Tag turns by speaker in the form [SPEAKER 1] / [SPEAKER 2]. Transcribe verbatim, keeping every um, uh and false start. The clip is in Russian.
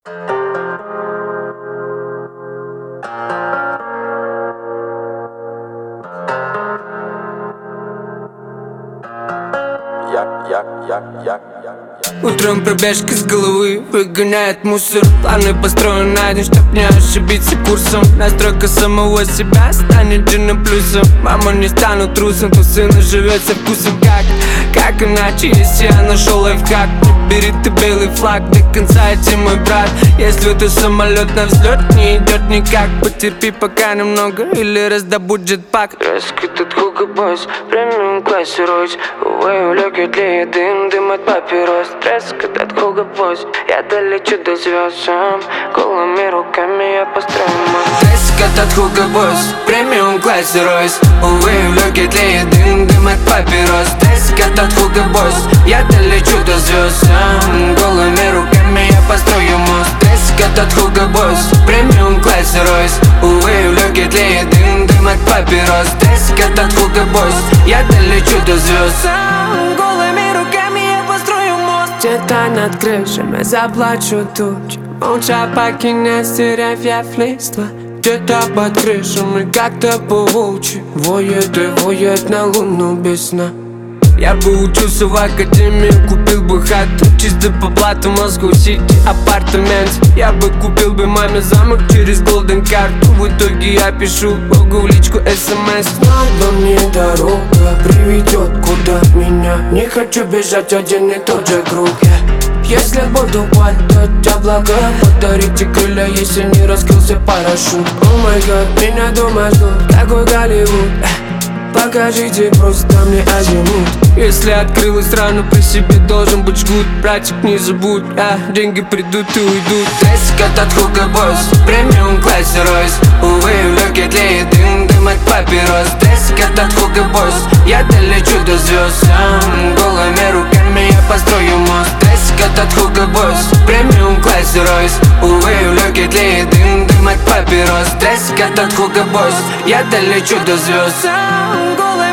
[SPEAKER 1] Утром пробежка с головы выгоняет мусор. Планы построены на день, чтоб не ошибиться курсом. Настройка самого себя станет джином плюсом. Мама, не стану трусом, то сына живет со вкусом. Как, как иначе, если я нашел лайфхак? Не бери ты белый флаг, до конца идти, мой брат. Если это самолет на взлет не идет никак, потерпи пока немного или раздобудь джетпак.
[SPEAKER 2] Резко тут Hugo Boss, премиум классе Ройс. Увы, улег тлеет дым, дым от папирос. Резко тут Hugo Boss, я долечу до звезд сам. Голыми руками я построю мост.
[SPEAKER 1] Резко тут Hugo Boss, премиум классе Ройс. Увы, улег тлеет дым, дым от папирос. Резко тут Hugo Boss, я долечу до звезд сам. Голыми руками я построю мост. Резко тут Hugo Boss, премиум классе Ройс. Увы, улег тлеет дым, дым от папирос. Резко тут Hugo Boss, я долечу до звезд сам. Голыми руками я построю мост.
[SPEAKER 2] Где-то над крышами заплачу тучи, молча покинет деревьев листва.
[SPEAKER 1] Где-то под крышами как-то по-волчьи воет и воет на луну без сна. Я бы учился в академии, купил бы хату чисто по плату, Москва-Сити, апартамент. Я бы купил бы маме замок через голден карту. В итоге я пишу Богу в личку смс.
[SPEAKER 2] Надо мне дорога приведет куда меня. Не хочу бежать один и тот же круг. Если буду падать, облака, подарите крылья, если не раскрылся парашют. О май гад, меня дома ждут, такой Голливуд. Покажите просто мне азимут.
[SPEAKER 1] Если открылась рано, при себе должен быть жгут. Братик, не забудь, а деньги придут и уйдут. Резко тут Hugo Boss, премиум классе Ройс. Увы, в легких тлеет дым, дым от папирос. Резко тут Hugo Boss, я долечу до звезд сам. Голыми руками я построю мост. Резко тут Hugo Boss, премиум классе Ройс. Увы, в легких тлеет дым, дым от папирос. Резко тут Hugo Boss, я долечу до звезд сам. Голыми